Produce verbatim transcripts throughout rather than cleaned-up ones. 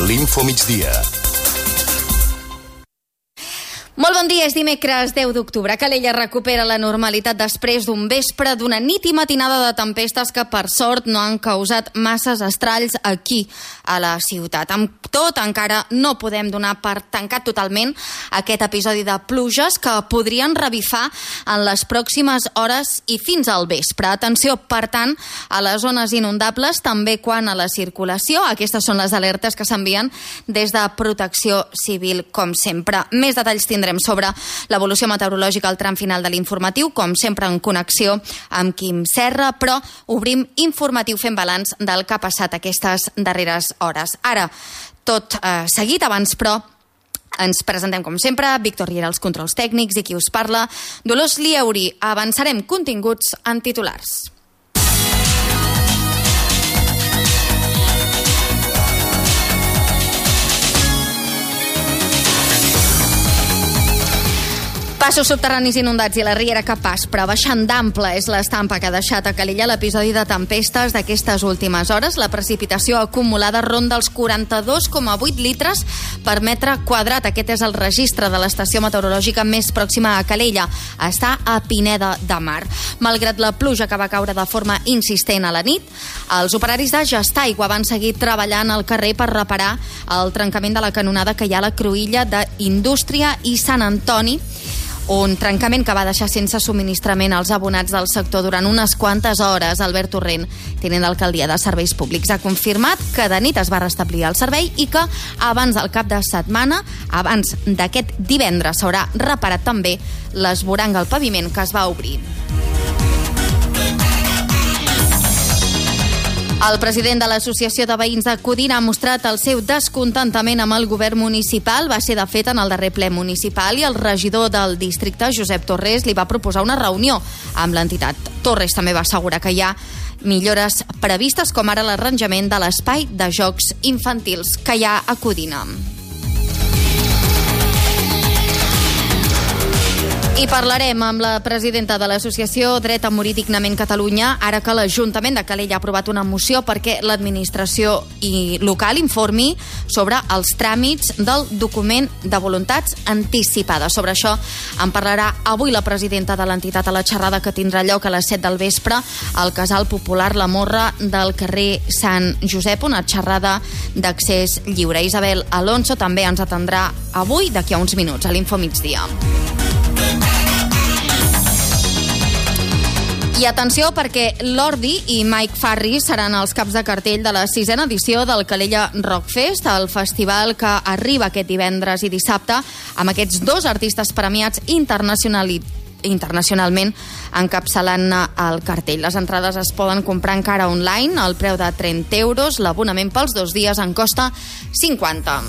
L'Infomigdia. Molt bon dia, és dimecres deu d'octubre. Calella recupera la normalitat després d'un vespre, d'una nit i matinada de tempestes que, per sort, no han causat masses estralls aquí, a la ciutat. Amb tot, encara no podem donar per tancat totalment aquest episodi de pluges que podrien revifar en les pròximes hores i fins al vespre. Atenció, per tant, a les zones inundables, també quan a la circulació. Aquestes són les alertes que s'envien des de Protecció Civil, com sempre. Més detalls tindrem sobre l'evolució meteorològica al tram final de l'informatiu, com sempre en connexió amb Quim Serra, però obrim informatiu fent balanç del que ha passat aquestes darreres hores. Ara, tot eh, seguit, abans però, ens presentem com sempre, Víctor Riera als controls tècnics i qui us parla, Dolors Lieuri. Avançarem continguts en titulars. Passos subterranis inundats i la riera que paspra, baixant d'ample, és l'estampa que ha deixat a Calella l'episodi de tempestes d'aquestes últimes hores. La precipitació acumulada ronda els quaranta-dos coma vuit litres per metre quadrat. Aquest és el registre de l'estació meteorològica més pròxima a Calella. Està a Pineda de Mar. Malgrat la pluja que va caure de forma insistent a la nit, els operaris de Gestaigua van seguir treballant al carrer per reparar el trencament de la canonada que hi ha a la cruïlla d'Indústria i Sant Antoni, un trencament que va deixar sense subministrament als abonats del sector durant unes quantes hores. Albert Torrent, tinent d'alcaldia de Serveis Públics, ha confirmat que de nit es va restablir el servei i que abans del cap de setmana, abans d'aquest divendres, s'haurà reparat també l'esvoranc al paviment que es va obrir. El president de l'Associació de Veïns de Codina ha mostrat el seu descontentament amb el govern municipal. Va ser, de fet, en el darrer ple municipal i el regidor del districte, Josep Torres, li va proposar una reunió amb l'entitat. Torres també va assegurar que hi ha millores previstes, com ara l'arranjament de l'espai de jocs infantils que hi ha a Codina. I parlarem amb la presidenta de l'associació Dret a Morir Dignament Catalunya, ara que l'Ajuntament de Calella ha aprovat una moció perquè l'administració i local informi sobre els tràmits del document de voluntats anticipades. Sobre això en parlarà avui la presidenta de l'entitat a la xerrada que tindrà lloc a les set del vespre al Casal Popular La Morra del carrer Sant Josep, una xerrada d'accés lliure. Isabel Alonso també ens atendrà avui, d'aquí a uns minuts, a l'Infomigdia. I atenció, perquè Lordi i Mike Farri seran els caps de cartell de la sisena edició del Calella Rock Fest, el festival que arriba aquest divendres i dissabte amb aquests dos artistes premiats internacionali internacionalment encapçalant el cartell. Les entrades es poden comprar encara online al preu de trenta euros. L'abonament pels dos dies en costa cinquanta.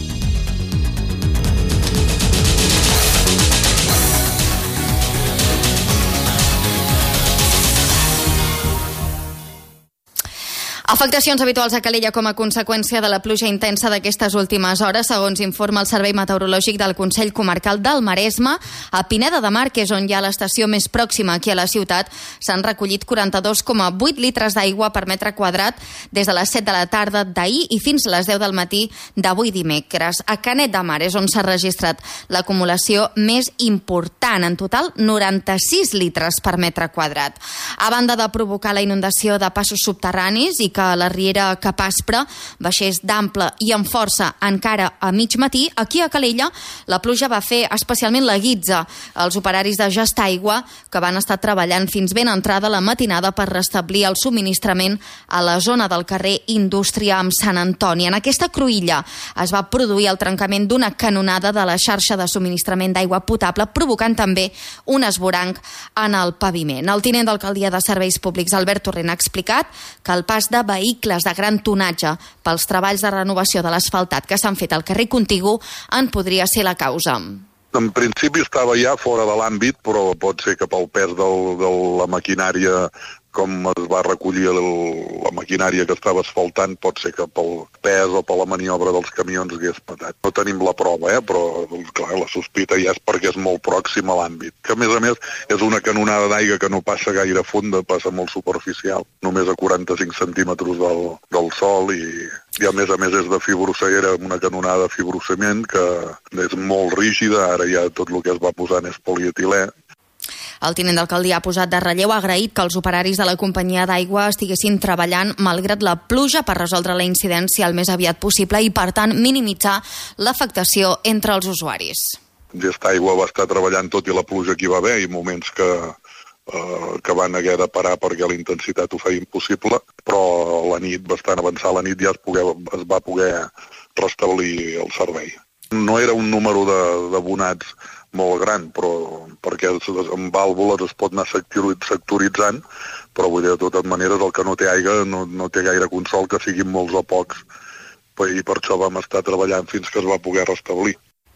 Afectacions habituals a Calella com a conseqüència de la pluja intensa d'aquestes últimes hores, segons informa el Servei Meteorològic del Consell Comarcal del Maresme. A Pineda de Mar, que és on hi ha l'estació més pròxima aquí a la ciutat, s'han recollit quaranta-dos coma vuit litres d'aigua per metre quadrat des de les set de la tarda d'ahir i fins a les deu del matí d'avui dimecres. A Canet de Mar és on s'ha registrat l'acumulació més important, en total noranta-sis litres per metre quadrat. A banda de provocar la inundació de passos subterranis i que la riera que paspra baixés d'ample i amb força encara a mig matí, aquí a Calella la pluja va fer especialment la guitza. Els operaris de Gestaigua, que van estar treballant fins ben entrada la matinada per restablir el subministrament a la zona del carrer Indústria amb Sant Antoni. En aquesta cruïlla es va produir el trencament d'una canonada de la xarxa de subministrament d'aigua potable, provocant també un esvoranc en el paviment. El tinent d'alcaldia de Serveis Públics, Albert Torrent, ha explicat que el pas de vehicles de gran tonatge pels treballs de renovació de l'asfaltat que s'han fet al carrer contigu en podria ser la causa. En principi estava ja fora de l'àmbit, però pot ser que pel pes del, de la maquinària com es va recollir el, la maquinària que estava asfaltant, pot ser que pel pes o per la maniobra dels camions hagués patat. No tenim la prova, eh? Però clar, la sospita ja és perquè és molt pròxim a l'àmbit. Que a més a més és una canonada d'aigua que no passa gaire fonda, passa molt superficial, només a quaranta-cinc centímetres del, del sòl i, i a més a més és de fibrociment, era una canonada de fibrociment que és molt rígida, ara ja tot el que es va posant és polietilè. El tinent d'alcaldia ha posat de relleu, ha agraït que els operaris de la companyia d'aigua estiguessin treballant malgrat la pluja per resoldre la incidència el més aviat possible i, per tant, minimitzar l'afectació entre els usuaris. Gestaigua va estar treballant tot i la pluja que hi va haver i moments que, eh, que van haver de parar perquè la intensitat ho feia impossible, però la nit, bastant avançar la nit, ja es, pogué, es va poder restablir el servei. No era un número d'abonats molt gran, però perquè amb vàlvules es pot anar sectoritzant, però vull dir, de totes maneres el que no té aigua no, no té gaire consol que siguin molts o pocs, i per això vam estar treballant fins que es va poder restablir.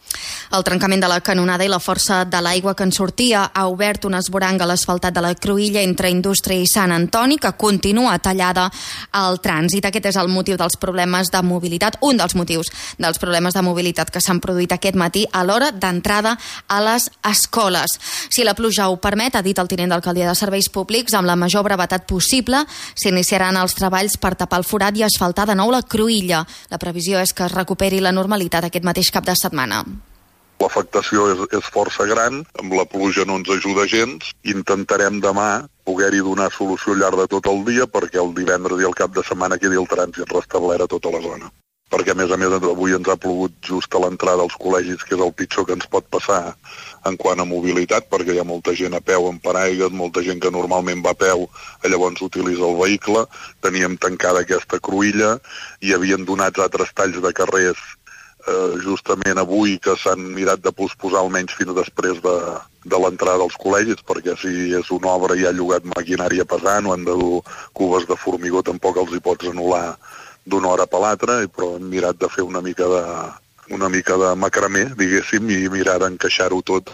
El trencament de la canonada i la força de l'aigua que en sortia ha obert un esvoranc a l'asfaltat de la Cruïlla entre Indústria i Sant Antoni, que continua tallada al trànsit. Aquest és el motiu dels problemes de mobilitat, un dels motius dels problemes de mobilitat que s'han produït aquest matí a l'hora d'entrada a les escoles. Si la pluja ho permet, ha dit el tinent d'alcaldia de Serveis Públics, amb la major brevetat possible s'iniciaran els treballs per tapar el forat i asfaltar de nou la Cruïlla. La previsió és que es recuperi la normalitat aquest mateix cap de setmana. L'afectació és, és força gran, amb la pluja no ens ajuda gens. Intentarem demà poder-hi donar solució al llarg de tot el dia perquè el divendres i el cap de setmana quedi el trànsit restablert a tota la zona. Perquè, a més a més, avui ens ha plogut just a l'entrada als col·legis, que és el pitjor que ens pot passar en quant a mobilitat, perquè hi ha molta gent a peu amb paraigües, molta gent que normalment va a peu, llavors utilitza el vehicle. Teníem tancada aquesta Cruïlla i havien donat altres talls de carrers Eh, justament avui, que s'han mirat de posposar almenys fins després de, de l'entrada dels col·legis, perquè si és una obra i ha llogat maquinària pesant o han de dur cubes de formigó, tampoc els hi pots anul·lar d'una hora per l'altra, però hem mirat de fer una mica de, una mica de macramé, diguéssim, i mirar d'encaixar-ho tot.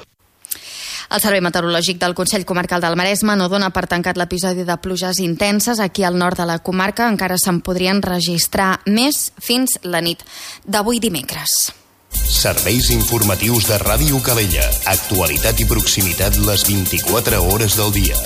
El Servei Meteorològic del Consell Comarcal del Maresme no dona per tancat l'episodi de pluges intenses. Aquí al nord de la comarca encara se'n podrien registrar més fins la nit d'avui dimecres. Serveis informatius de Ràdio Calella. Actualitat i proximitat les vint-i-quatre hores del dia.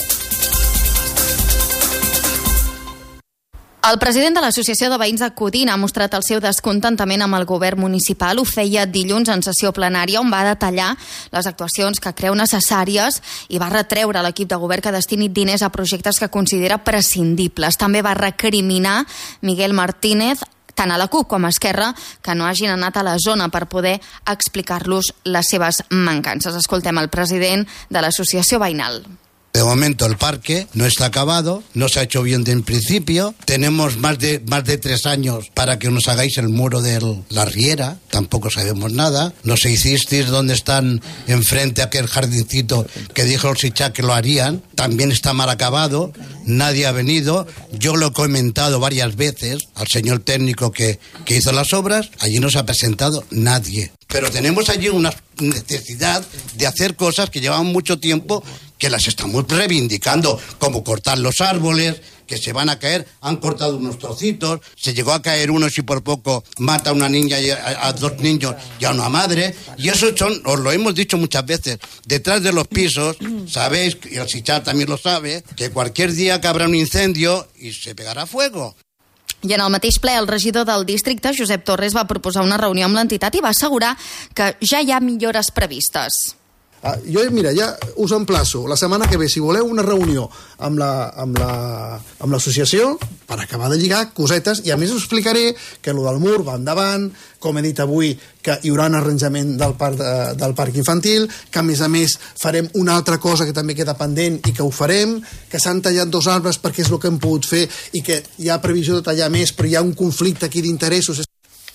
El president de l'Associació de Veïns de Codina ha mostrat el seu descontentament amb el govern municipal. Ho feia dilluns en sessió plenària, on va detallar les actuacions que creu necessàries i va retreure a l'equip de govern que destini diners a projectes que considera prescindibles. També va recriminar Miguel Martínez, tant a la CUP com a Esquerra, que no hagin anat a la zona per poder explicar-los les seves mancances. Escoltem el president de l'Associació Veïnal. De momento el parque no está acabado, no se ha hecho bien de en principio, tenemos más de más de tres años para que nos hagáis el muro de la Riera, tampoco sabemos nada, nos hicisteis donde están enfrente aquel jardincito que dijo el Sichá que lo harían, también está mal acabado, nadie ha venido, yo lo he comentado varias veces al señor técnico que, que hizo las obras, allí no se ha presentado nadie. Pero tenemos allí una necesidad de hacer cosas que llevan mucho tiempo, que las estamos reivindicando, como cortar los árboles, que se van a caer, han cortado unos trocitos, se llegó a caer uno si por poco mata a una niña, y a, a dos niños y a una madre, y eso son, os lo hemos dicho muchas veces, detrás de los pisos, sabéis, y el Sichar también lo sabe, que cualquier día que habrá un incendio y se pegará fuego. I en el mateix ple, el regidor del districte, Josep Torres, va proposar una reunió amb l'entitat i va assegurar que ja hi ha millores previstes. Uh, jo, mira, ja us emplaço la setmana que ve, si voleu una reunió amb la, amb la, amb l'associació per acabar de lligar cosetes, i a més us explicaré que lo del mur va endavant, com he dit avui, que hi haurà un arranjament del parc, de, del parc infantil, que a més a més farem una altra cosa que també queda pendent i que ho farem, que s'han tallat dos arbres perquè és el que hem pogut fer i que hi ha previsió de tallar més, però hi ha un conflicte aquí d'interessos.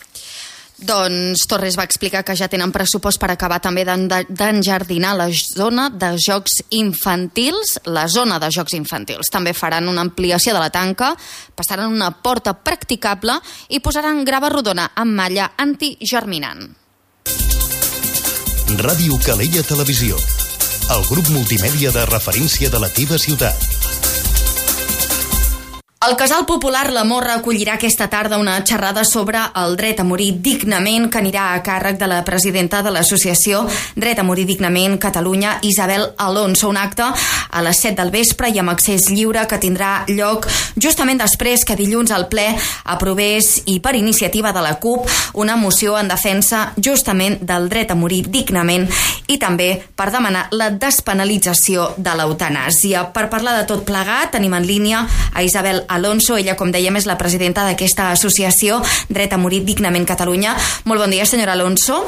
Doncs Torres va explicar que ja tenen pressupost per acabar també d'enjardinar la zona de jocs infantils, la zona de jocs infantils. També faran una ampliació de la tanca, passaran una porta practicable i posaran grava rodona amb malla antigerminant. Ràdio Calella Televisió, el grup multimèdia de referència de la teva ciutat. El Casal Popular La Morra acollirà aquesta tarda una xerrada sobre el dret a morir dignament que anirà a càrrec de la presidenta de l'associació Dret a Morir Dignament Catalunya, Isabel Alonso. Un acte a les set del vespre i amb accés lliure que tindrà lloc justament després que dilluns el ple aprovés i per iniciativa de la CUP una moció en defensa justament del dret a morir dignament i també per demanar la despenalització de l'eutanàsia. Per parlar de tot plegat tenim en línia a Isabel Alonso. Ella, com dèiem, és la presidenta d'aquesta associació Dret a Morir Dignament Catalunya. Molt bon dia, senyora Alonso.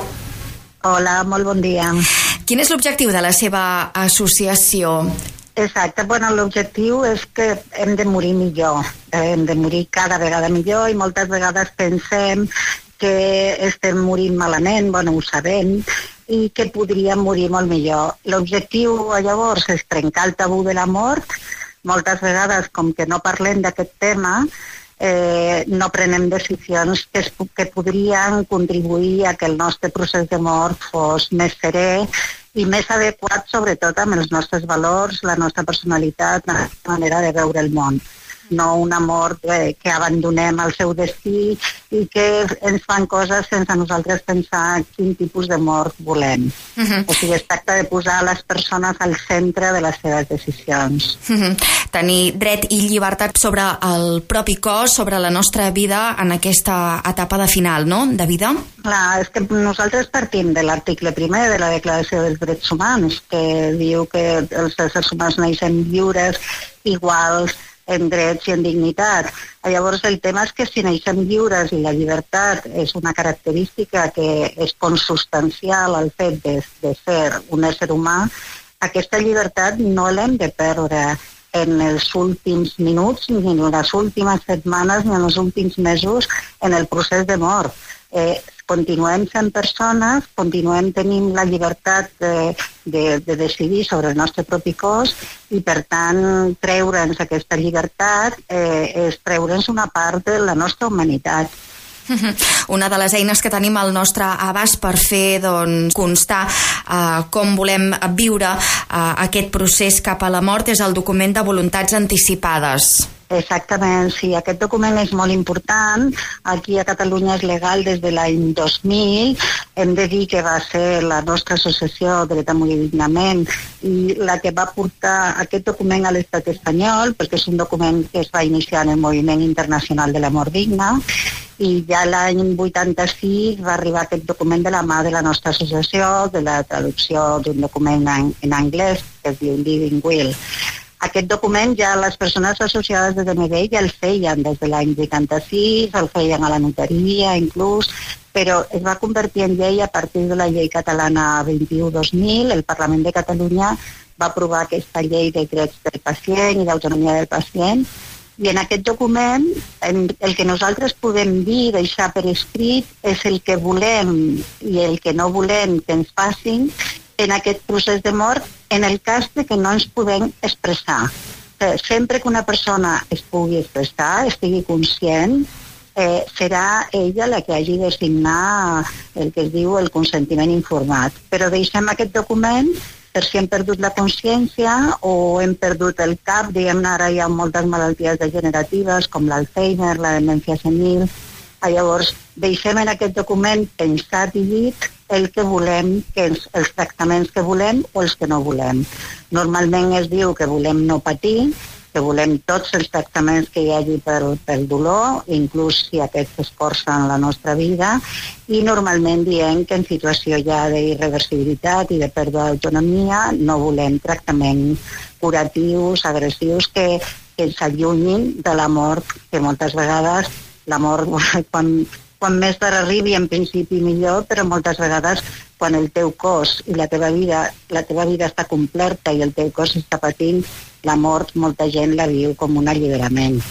Hola, molt bon dia. Quin és l'objectiu de la seva associació? Exacte, bueno, l'objectiu és que hem de morir millor, hem de morir cada vegada millor i moltes vegades pensem que estem morint malament, bueno, ho sabem, i que podríem morir molt millor. L'objectiu, llavors, és trencar el tabú de la mort. Moltes vegades, com que no parlem d'aquest tema, eh, no prenem decisions que, es, que podrien contribuir a que el nostre procés de mort fos més serè i més adequat, sobretot amb els nostres valors, la nostra personalitat, la nostra manera de veure el món. No una mort eh, que abandonem al seu destí i que ens fan coses sense nosaltres pensar quin tipus de mort volem. Uh-huh. O sigui, es tracta de posar les persones al centre de les seves decisions. Uh-huh. Tenir dret i llibertat sobre el propi cos, sobre la nostra vida en aquesta etapa de final, no?, de vida. Clar, és que nosaltres partim de l'article primer de la Declaració dels Drets Humans, que diu que els éssers humans neixen lliures, iguals, en drets i en dignitat. Llavors el tema és que si neixem lliures i la llibertat és una característica que és consubstancial al fet de, de ser un ésser humà, aquesta llibertat no l'hem de perdre en els últims minuts, ni en les últimes setmanes, ni en els últims mesos en el procés de mort. Eh, continuem sent persones, continuem tenint la llibertat de, de, de decidir sobre el nostre propi cos i, per tant, treure'ns aquesta llibertat eh, és treure'ns una part de la nostra humanitat. Una de les eines que tenim al nostre abast per fer doncs, constar uh, com volem viure uh, aquest procés cap a la mort és el document de voluntats anticipades. Exactament, sí, aquest document és molt important. Aquí a Catalunya és legal des de l'any dos mil. Hem de dir que va ser la nostra associació Dret a Morir Dignament i la que va portar aquest document a l'estat espanyol, perquè és un document que es va iniciar en el Moviment Internacional de la Mort Digna, i ja l'any vuitanta-sis va arribar aquest document de la mà de la nostra associació, de la traducció d'un document en, en anglès que es diu Living Will. Aquest document ja les persones associades de D M B ja el feien des de l'any vuitanta-sis, el feien a la notaria inclús, però es va convertir en llei a partir de la llei catalana vint-i-u dos mil. El Parlament de Catalunya va aprovar aquesta llei de drets del pacient i d'autonomia del pacient, i en aquest document el que nosaltres podem dir, deixar per escrit, és el que volem i el que no volem que ens facin en aquest procés de mort en el cas de que no ens podem expressar. Sempre que una persona es pugui expressar, estigui conscient, eh, serà ella la que hagi de signar el que es diu el consentiment informat. Però deixem aquest document per si hem perdut la consciència o hem perdut el cap, diguem-ne, ara hi ha moltes malalties degeneratives com l'Alzheimer, la demència senil. Llavors, deixem en aquest document pensat i dit el que volem, que els, els tractaments que volem o els que no volem. Normalment es diu que volem no patir, que volem tots els tractaments que hi hagi per, per dolor, inclús si aquests escorcen la nostra vida, i normalment diem que en situació ja d'irreversibilitat i de pèrdua d'autonomia no volem tractaments curatius, agressius, que, que ens allunyin de la mort, que moltes vegades la mort, quan, quan més tard arribi, en principi millor, però moltes vegades quan el teu cos i la teva vida, la teva vida està completa i el teu cos està patint, la mort molta gent la viu com un alliberament.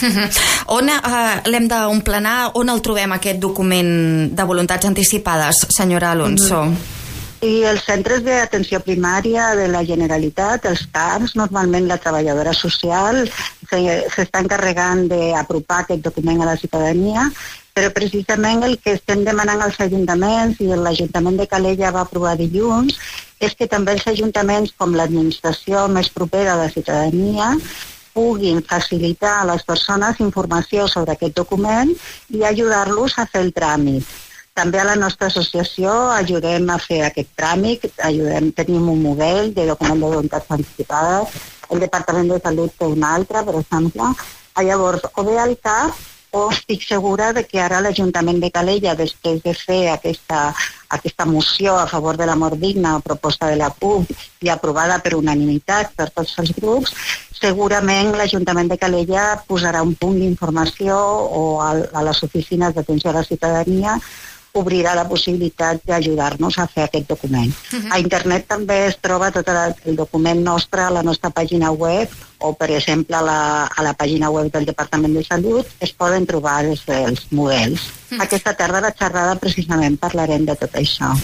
On uh, l'hem d'omplenar, on el trobem aquest document de voluntats anticipades, senyora Alonso? Mm-hmm. I els centres d'atenció primària de la Generalitat, els C A Rs, normalment la treballadora social s'està encarregant d'apropar aquest document a la ciutadania, però precisament el que estem demanant als ajuntaments, i l'Ajuntament de Calella va aprovar dilluns, és que també els ajuntaments, com l'administració més propera a la ciutadania, puguin facilitar a les persones informació sobre aquest document i ajudar-los a fer el tràmit. També a la nostra associació ajudem a fer aquest tràmit, ajudem, tenim un model de document de voluntats anticipades, el Departament de Salut té un altre, per exemple. Llavors, o bé al cap, o estic segura de que ara l'Ajuntament de Calella, després de fer aquesta, aquesta moció a favor de la mort digna, proposta de la C U P i aprovada per unanimitat per tots els grups, segurament l'Ajuntament de Calella posarà un punt d'informació o a, a les oficines d'atenció a la ciutadania obrirà la possibilitat d'ajudar-nos a fer aquest document. Uh-huh. A internet també es troba tot el document nostre a la nostra pàgina web o, per exemple, a la, a la pàgina web del Departament de Salut es poden trobar els, els models. Uh-huh. Aquesta tarda a la xerrada precisament parlarem de tot això.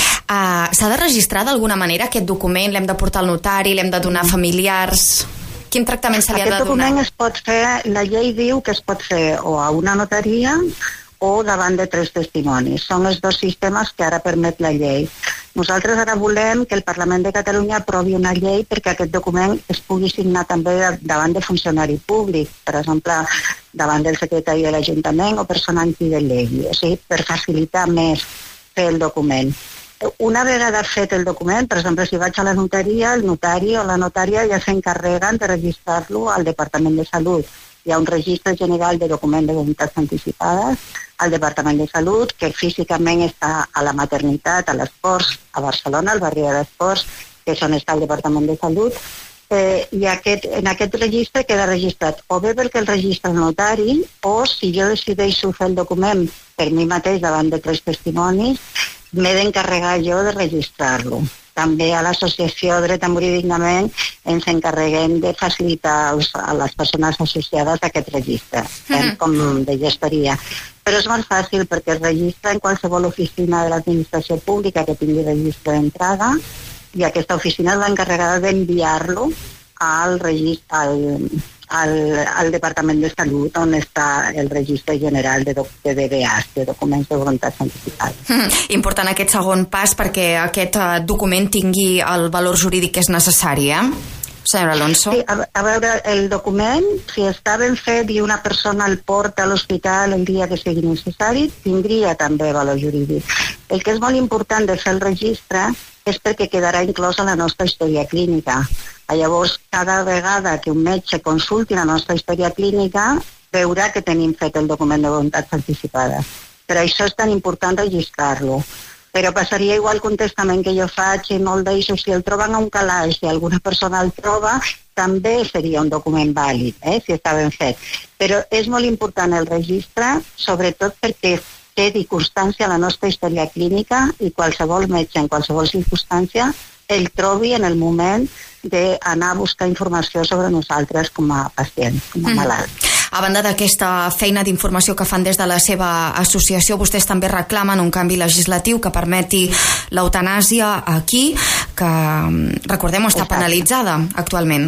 Uh, S'ha de registrar d'alguna manera aquest document? L'hem de portar al notari? L'hem de donar a familiars? Quin tractament se li ha de donar? Aquest document es pot fer, la llei diu que es pot fer o a una notaria o davant de tres testimonis. Són els dos sistemes que ara permet la llei. Nosaltres ara volem que el Parlament de Catalunya aprovi una llei perquè aquest document es pugui signar també davant de funcionari públic, per exemple, davant del secretari de l'Ajuntament o persona en qui delegui, o sigui, per facilitar més fer el document. Una vegada fet el document, per exemple, si vaig a la notaria, el notari o la notària ja s'encarreguen de registrar-lo al Departament de Salut. Hi ha un registre general de document de voluntats anticipades al Departament de Salut, que físicament està a la maternitat, a l'Esports, a Barcelona, al barri de l'Esports, que és on està el Departament de Salut, eh, i aquest, en aquest registre queda registrat o bé perquè el registra el notari, o si jo decideixo fer el document per mi mateix davant de tres testimonis, m'he d'encarregar jo de registrar-lo. També a l'associació Dret a Morir Dignament ens encarreguem de facilitar a les persones associades a aquest registre, eh, com de gestoria. Però és molt fàcil perquè es registra en qualsevol oficina de l'administració pública que tingui registre d'entrada i aquesta oficina és l'encarregada d'enviar-lo al registre, al, al, al Departament de Salut, on està el registre general de, de D B As, de documents de voluntats anticipades. Mm, important aquest segon pas perquè aquest uh, document tingui el valor jurídic que és necessari, eh? Senyora Alonso. Sí, a, a veure, el document, si està ben fet i una persona el porta a l'hospital el dia que sigui necessari, tindria també valor jurídic. El que és molt important de fer el registre és perquè quedarà inclòs a la nostra història clínica. Llavors, cada vegada que un metge consulti la nostra història clínica, veurà que tenim fet el document de voluntats anticipades. Per això és tan important registrar-lo. Però passaria igual que un testament que jo faig i no el deixo, si el troben a un calaix, si alguna persona el troba, també seria un document vàlid, eh, si està ben fet. Però és molt important el registre, sobretot perquè quedi constància a la nostra història clínica i qualsevol metge en qualsevol circumstància el trobi en el moment d'anar a buscar informació sobre nosaltres com a pacients, com a mm. malalts. A banda d'aquesta feina d'informació que fan des de la seva associació, vostès també reclamen un canvi legislatiu que permeti l'eutanàsia aquí, que, recordem, està Exacte. penalitzada actualment.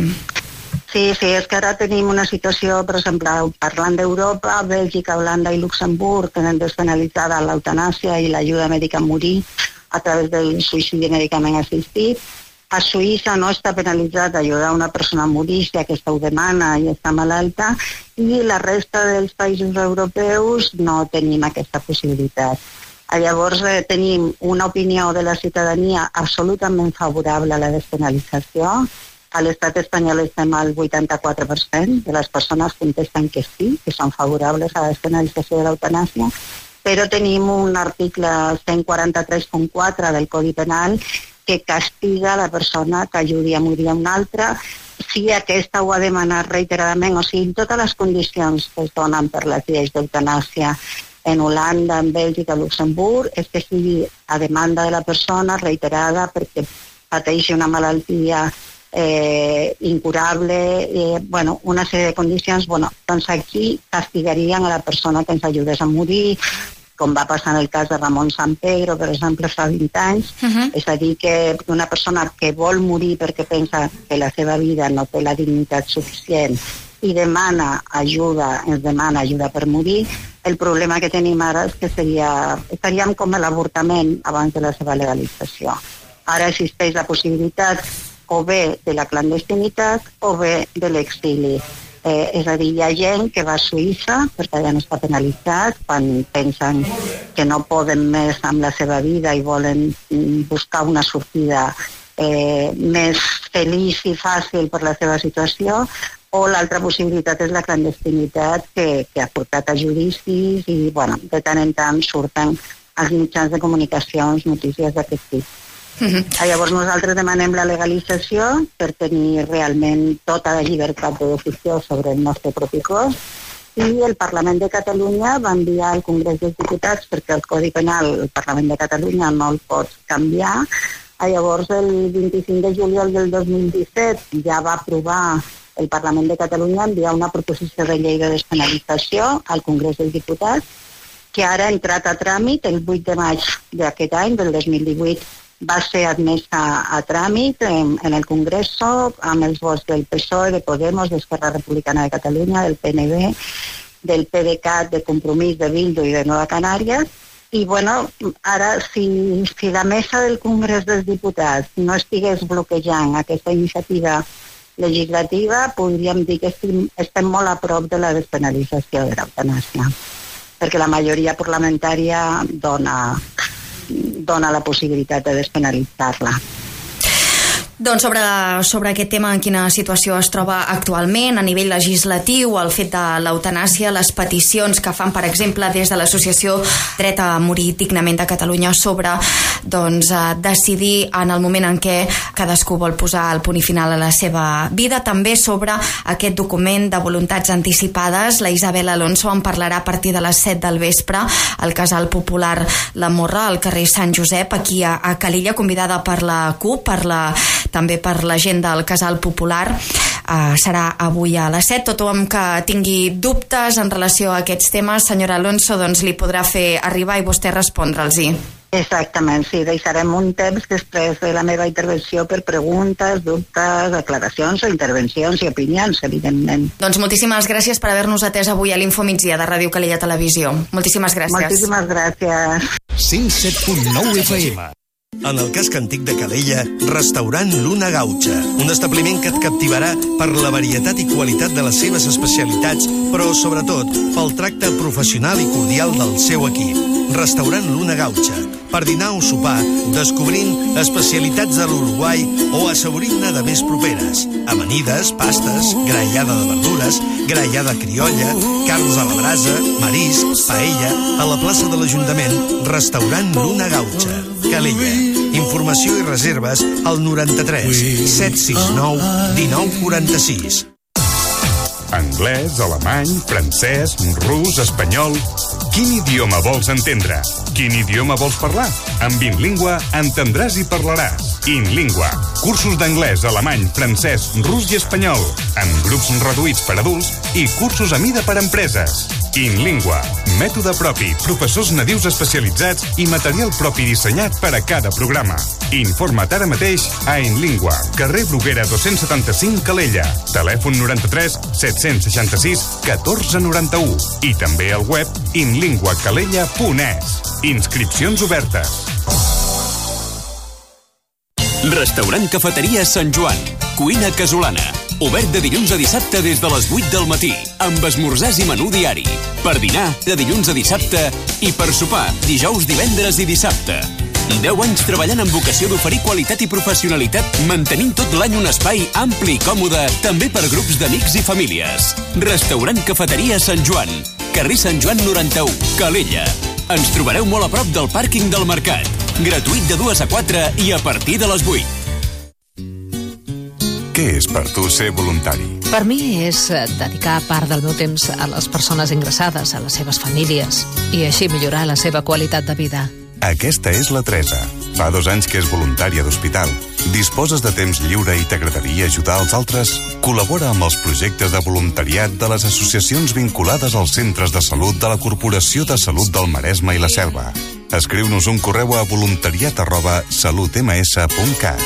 Sí, sí, és que ara tenim una situació, per exemple, parlant d'Europa, Bèlgica, Holanda i Luxemburg tenen despenalitzada l'eutanàsia i l'ajuda mèdica a morir a través del suïcidi mèdicament assistit. A Suïssa no està penalitzat ajudar una persona a morir si aquesta ho demana i està malalta, i la resta dels països europeus no tenim aquesta possibilitat. Llavors eh, tenim una opinió de la ciutadania absolutament favorable a la despenalització. A l'estat espanyol estem al vuitanta-quatre per cent de les persones contesten que sí, que són favorables a la despenalització de l'eutanàsia, però tenim un article cent quaranta-tres punt quatre del Codi Penal que castiga la persona que ajudi a morir a una altra si aquesta ho ha demanat reiteradament, o sigui, totes les condicions que es donen per les lleis d'eutanàsia en Holanda, en Bèlgica, Luxemburg, és que sigui a demanda de la persona reiterada perquè pateixi una malaltia eh, incurable, eh, bueno, una sèrie de condicions, bueno, doncs aquí castigarien a la persona que ens ajudés a morir, com va passar en el cas de Ramon Sampedro, per exemple, fa vint anys. Uh-huh. És a dir, que una persona que vol morir perquè pensa que la seva vida no té la dignitat suficient i demana ajuda, ens demana ajuda per morir, el problema que tenim ara és que seria, estaríem com l'avortament abans de la seva legalització. Ara existeix la possibilitat o bé de la clandestinitat o bé de l'exili. Eh, és a dir, hi ha gent que va a Suïssa perquè allà no està penalitzat, quan pensen que no poden més amb la seva vida i volen buscar una sortida eh, més feliç i fàcil per la seva situació, o l'altra possibilitat és la clandestinitat que, que ha portat a judicis i, bueno, de tant en tant surten als mitjans de comunicacions notícies d'aquest tipus. Uh-huh. Llavors nosaltres demanem la legalització per tenir realment tota la llibertat de decisió sobre el nostre propi cos, i el Parlament de Catalunya va enviar al Congrés dels Diputats, perquè el Codi Penal el Parlament de Catalunya no el pot canviar. Llavors el vint-i-cinc de juliol del dos mil disset ja va aprovar el Parlament de Catalunya enviar una proposició de llei de despenalització al Congrés dels Diputats, que ara ha entrat a tràmit el vuit de maig d'aquest any, del dos mil divuit, va ser admesa a tràmit en, en el Congreso amb els vots del P S O E, de Podemos, d'Esquerra Republicana de Catalunya, del P N V, del P D C A T, de Compromís, de Bildu i de Nueva Canàries. I bueno, ara si, si la mesa del Congrés dels Diputats no estigués bloquejant aquesta iniciativa legislativa, podríem dir que estem, estem molt a prop de la despenalització de l'eutanàsia, perquè la majoria parlamentària dona... dona la possibilitat de despenalitzar-la. Doncs sobre, sobre aquest tema, en quina situació es troba actualment a nivell legislatiu, el fet de l'eutanàsia, les peticions que fan, per exemple, des de l'associació Dret a Morir Dignament de Catalunya sobre doncs, decidir en el moment en què cadascú vol posar el punt i final a la seva vida. També sobre aquest document de voluntats anticipades, la Isabel Alonso en parlarà a partir de les set del vespre al Casal Popular La Morra, al carrer Sant Josep, aquí a, a Calella, convidada per la C U P, per la també per la gent del Casal Popular. Uh, serà avui a les set. Tothom que tingui dubtes en relació a aquests temes, senyora Alonso, doncs li podrà fer arribar i vostè respondre'ls-hi. Exactament, sí, deixarem un temps després de la meva intervenció per preguntes, dubtes, aclaracions o intervencions i opinions, evidentment. Doncs moltíssimes gràcies per haver-nos atès avui a l'Infomigdia de Ràdio Calella Televisió. Moltíssimes gràcies. Moltíssimes gràcies. cent set punt nou F M. En el casc antic de Calella, restaurant Luna Gaucha, un establiment que et captivarà per la varietat i qualitat de les seves especialitats, però sobretot pel tracte professional i cordial del seu equip. Restaurant Luna Gaucha, per dinar o sopar, descobrint especialitats de l'Uruguai o assaborint-ne de més properes. Amanides, pastes, graellada de verdures, graellada criolla, carns a la brasa, marisc, paella, a la plaça de l'Ajuntament, restaurant Luna Gaucha, Calella. Informació i reserves al noranta-tres set sis nou dinou quaranta-sis. Anglès, alemany, francès, rus, espanyol... Quin idioma vols entendre? Quin idioma vols parlar? Amb InLingua entendràs i parlaràs. InLingua. Cursos d'anglès, alemany, francès, rus i espanyol. Amb grups reduïts per adults i cursos a mida per empreses. InLingua. Mètode propi, professors nadius especialitzats i material propi dissenyat per a cada programa. Informa't ara mateix a InLingua. Carrer Bruguera dos-cents setanta-cinc, Calella. Telèfon noranta-tres set-cents seixanta-sis catorze noranta-u. I també al web inlingua calella punt es. Inscripcions obertes. Restaurant Cafeteria Sant Joan. Cuina casolana. Obert de dilluns a dissabte des de les vuit del matí, amb esmorzars i menú diari. Per dinar, de dilluns a dissabte, i per sopar, dijous, divendres i dissabte. deu anys treballant amb vocació d'oferir qualitat i professionalitat, mantenint tot l'any un espai ampli i còmode, també per grups d'amics i famílies. Restaurant Cafeteria Sant Joan. Carrer Sant Joan noranta-u, Calella. Ens trobareu molt a prop del pàrquing del Mercat. Gratuït de dues a quatre i a partir de les vuit. Què és per tu ser voluntari? Per mi és dedicar part del meu temps a les persones ingressades, a les seves famílies, i així millorar la seva qualitat de vida. Aquesta és la Teresa. Fa dos anys que és voluntària d'hospital. Disposes de temps lliure i t'agradaria ajudar els altres? Col·labora amb els projectes de voluntariat de les associacions vinculades als centres de salut de la Corporació de Salut del Maresme i la Selva. Escriu-nos un correu a voluntariat arroba salutms punt cat.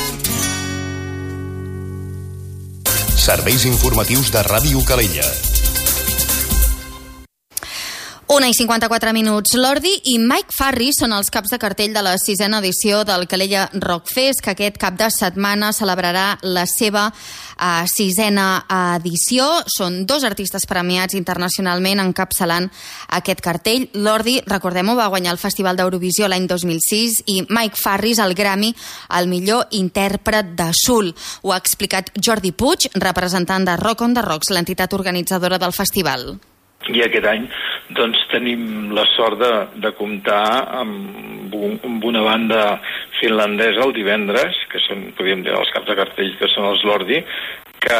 Serveis informatius de Ràdio Calella. Una i cinquanta-quatre minuts. Lordi i Mike Farris són els caps de cartell de la sisena edició del Calella Rockfest, que aquest cap de setmana celebrarà la seva uh, sisena edició. Són dos artistes premiats internacionalment encapçalant aquest cartell. Lordi, recordem-ho, va guanyar el Festival d'Eurovisió l'any dos mil sis i Mike Farris el Grammy al millor intèrpret de soul. Ho ha explicat Jordi Puig, representant de Rock on the Rocks, l'entitat organitzadora del festival. I aquest any doncs, tenim la sort de, de comptar amb, un, amb una banda finlandesa el divendres, que són, podríem dir, els caps de cartell, que són els Lordi, que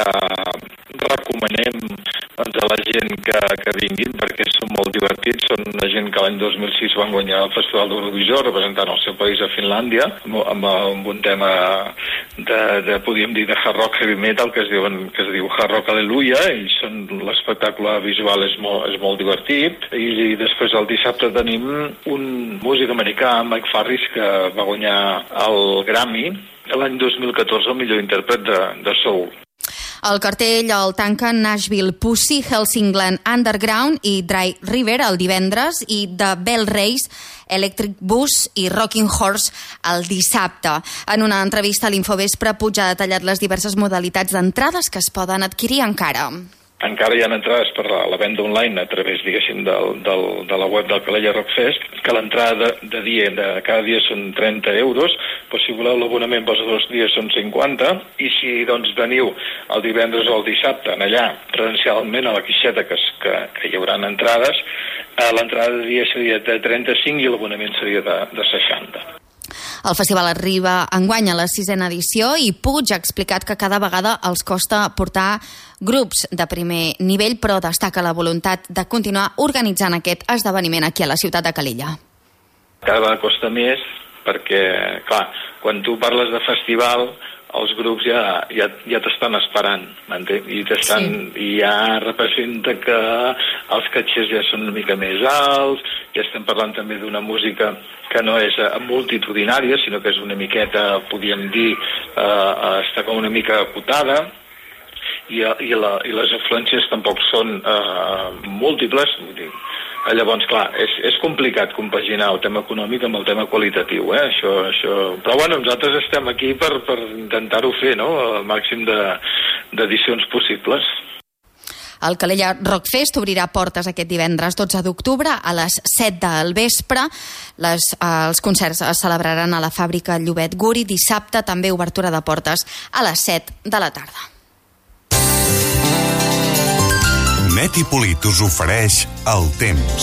recomanem doncs, a la gent que, que vinguin perquè són molt divertits. Són una gent que l'any dos mil sis van guanyar el Festival d'Eurovisió representant el seu país a Finlàndia amb, amb, amb un tema de, de, podríem dir, de hard rock heavy metal que es, diuen, que es diu Hard Rock Aleluia, i són, l'espectacle visual és molt, és molt divertit. I, i després el dissabte tenim un músic americà, Mike Farris, que va guanyar el Grammy l'any dos mil catorze el millor intèrpret de, de soul. El cartell el tanquen Nashville Pussy, Helsingland Underground i Dry River el divendres i The Bell Race, Electric Bus i Rocking Horse el dissabte. En una entrevista a l'Infovespre, Puig ha detallat les diverses modalitats d'entrades que es poden adquirir encara. Encara hi ha entrades per la, la venda online a través, diguéssim, del, del, de la web del Calella Rockfest, que l'entrada de, de dia, de cada dia són trenta euros, però si voleu l'abonament pels dos dies són cinquanta, i si doncs veniu el divendres o el dissabte en allà, presencialment a la Quixeta, que, que, que hi haurà entrades, eh, l'entrada de dia seria de trenta-cinc i l'abonament seria de, de seixanta. El festival arriba enguany a la sisena edició i Puig ha explicat que cada vegada els costa portar grups de primer nivell, però destaca la voluntat de continuar organitzant aquest esdeveniment aquí a la ciutat de Calella. Cada vegada costa més perquè, clar, quan tu parles de festival, els grups ja, ja, ja t'estan esperant, m'entens? I, t'estan, sí. I ja representa que els catxers ja són una mica més alts, ja estem parlant també d'una música que no és multitudinària, sinó que és una miqueta, podríem dir, eh, està com una mica acotada, i, i, la, i les influències tampoc són eh, múltiples, vull dir. Llavors, clar, és, és complicat compaginar el tema econòmic amb el tema qualitatiu, eh? Això, això... Però bueno, nosaltres estem aquí per, per intentar-ho fer, no?, el màxim d'edicions possibles. El Calella Rockfest obrirà portes aquest divendres dotze d'octubre a les set del vespre. Les, eh, els concerts es celebraran a la fàbrica Llobet Guri. Dissabte també obertura de portes a les set de la tarda. Net i Polit us ofereix el temps.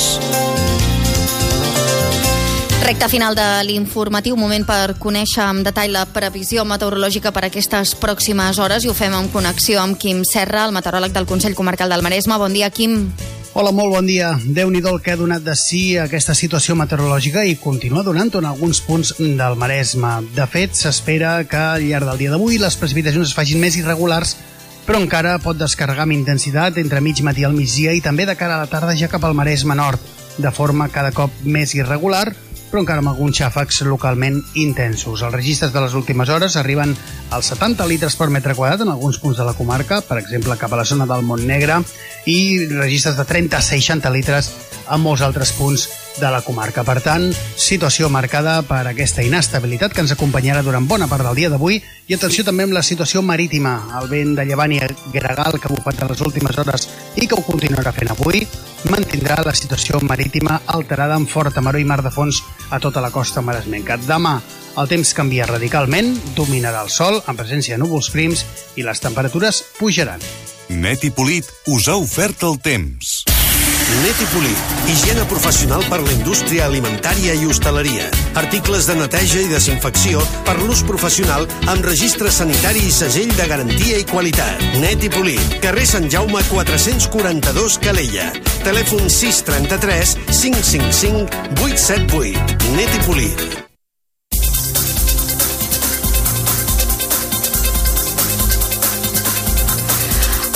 Recte final de l'informatiu, moment per conèixer amb detall la previsió meteorològica per aquestes pròximes hores, i ho fem en connexió amb Quim Serra, el meteoròleg del Consell Comarcal del Maresme. Bon dia, Quim. Hola, molt bon dia. Déu-n'hi-do el que ha donat de si aquesta situació meteorològica i continua donant-ho en alguns punts del Maresme. De fet, s'espera que al llarg del dia d'avui les precipitacions es facin més irregulars, però encara pot descarregar amb intensitat entre mig matí al migdia i també de cara a la tarda ja cap al Maresme Nord, de forma cada cop més irregular, però encara amb alguns xàfecs localment intensos. Els registres de les últimes hores arriben als setanta litres per metre quadrat en alguns punts de la comarca, per exemple cap a la zona del Montnegre, i registres de trenta a seixanta litres en molts altres punts de la comarca. Per tant, situació marcada per aquesta inestabilitat que ens acompanyarà durant bona part del dia d'avui, i atenció també amb la situació marítima. El vent de llevant i gregal que ha bufat en les últimes hores i que ho continuarà fent avui mantindrà la situació marítima alterada amb forta maror i mar de fons a tota la costa maresmenca. Demà el temps canvia radicalment, dominarà el sol en presència de núvols prims i les temperatures pujaran. Net i Polit us ha ofert el temps. Net i Polit, higiene professional per la indústria alimentària i hostaleria. Articles de neteja i desinfecció per l'ús professional amb registre sanitari i segell de garantia i qualitat. Net i Polit, carrer Sant Jaume quatre-cents quaranta-dos, Calella. Telèfon sis trenta-tres cinc cinc cinc vuit set vuit. Net i Polit.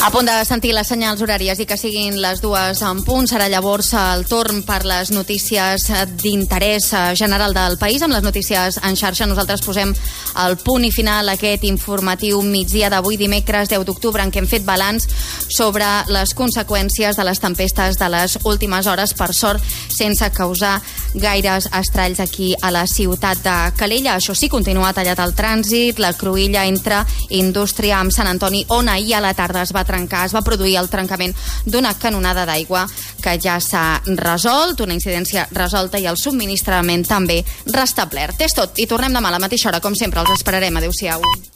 A punt de sentir les senyals horàries i que siguin les dues en punt, serà llavors el torn per les notícies d'interès general del país. Amb les notícies en xarxa nosaltres posem el punt i final a aquest informatiu migdia d'avui, dimecres deu d'octubre, en què hem fet balanç sobre les conseqüències de les tempestes de les últimes hores, per sort sense causar gaires estralls aquí a la ciutat de Calella. Això sí, continua tallat el trànsit, la cruïlla entre Indústria amb Sant Antoni, on ahir a la tarda es va trencar, es va produir el trencament d'una canonada d'aigua que ja s'ha resolt, una incidència resolta i el subministrament també restablert. És tot, i tornem demà a la mateixa hora, com sempre. Els esperarem. Adéu-siau.